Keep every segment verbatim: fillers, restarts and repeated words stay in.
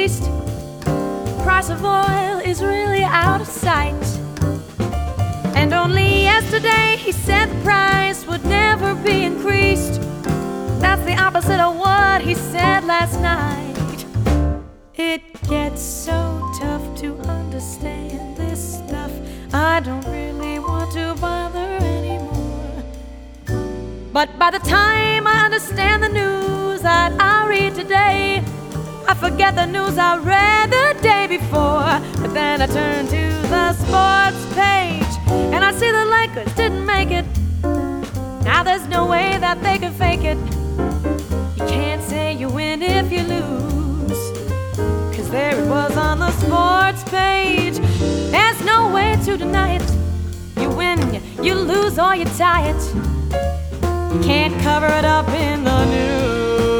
East. Price of oil is really out of sight. And only yesterday he said the price would never be increased. That's the opposite of what he said last night. It gets so tough to understand this stuff. I don't really want to bother anymore. But by the time I understand the news that I read today, I forget the news I read the day before. But then I turn to the sports page and I see the Lakers didn't make it. Now there's no way that they can fake it. You can't say you win if you lose, 'cause there it was on the sports page. There's no way to deny it. You win, you lose, or you tie it. You can't cover it up in the news.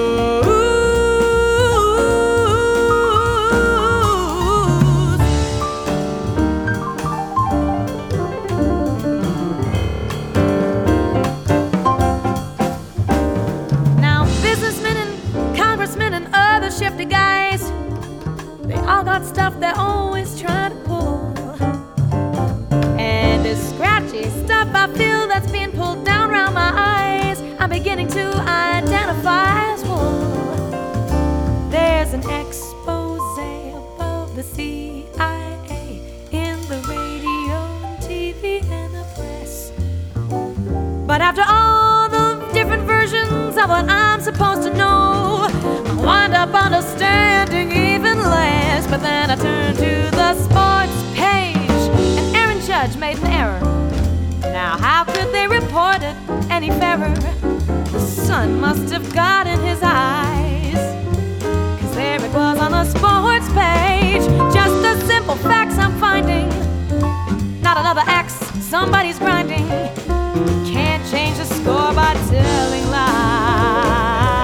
Shifty guys, they all got stuff they're always trying to pull. And this scratchy stuff I feel that's being pulled down around my eyes, I'm beginning to identify as wool. There's an expose above the C I A in the radio and T V and the press. But after all the different versions of what I'm supposed to know, I wind up understanding even less. But then I turn to the sports page and Aaron Judge made an error. Now how could they report it any fairer? The sun must have got in his eyes, 'cause there it was on the sports page. Just the simple facts I'm finding, not another axe somebody's grinding. Can't change the score by telling lies.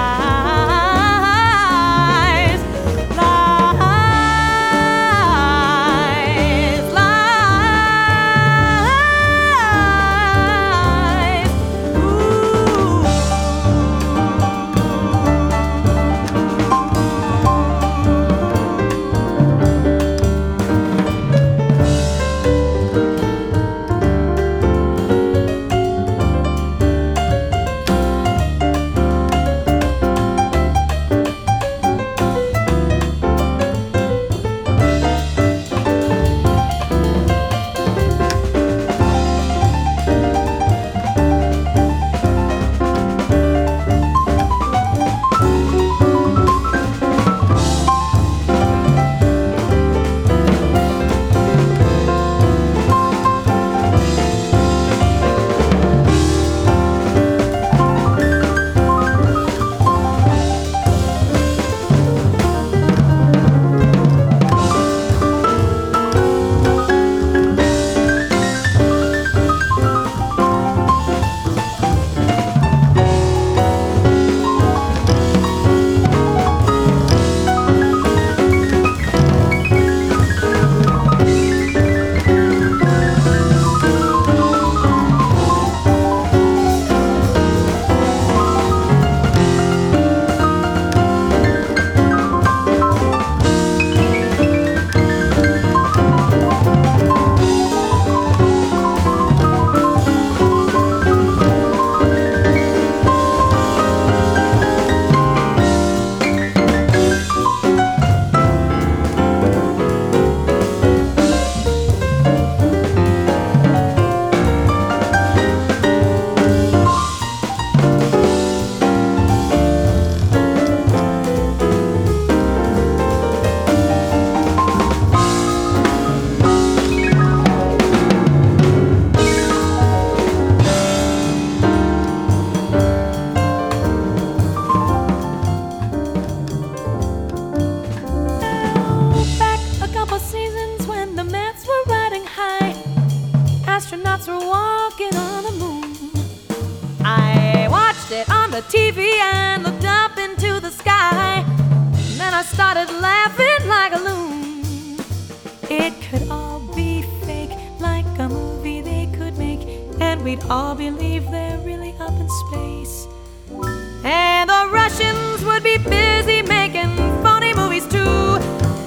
Astronauts were walking on the moon. I watched it on the T V and looked up into the sky. And then I started laughing like a loon. It could all be fake, like a movie they could make, and we'd all believe they're really up in space. And the Russians would be busy making phony movies too.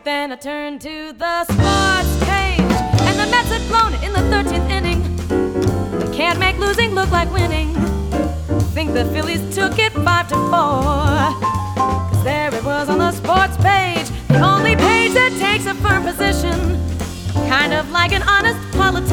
But then I turned to the sports page, and the Mets had blown it in the thirteenth inning. They can't make losing look like winning. Think the Phillies took it five to four. Cause there it was on the sports page, the only page that takes a firm position, kind of like an honest politician.